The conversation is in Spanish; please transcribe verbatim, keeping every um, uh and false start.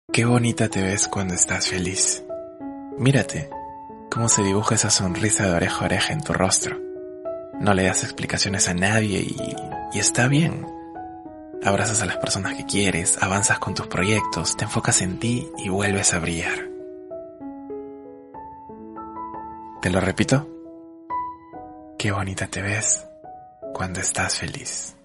Qué bonita te ves cuando estás feliz. Mírate, cómo se dibuja esa sonrisa de oreja a oreja en tu rostro. No le das explicaciones a nadie y, y está bien. Abrazas a las personas que quieres, avanzas con tus proyectos, te enfocas en ti y vuelves a brillar. ¿Te lo repito? Qué bonita te ves cuando estás feliz.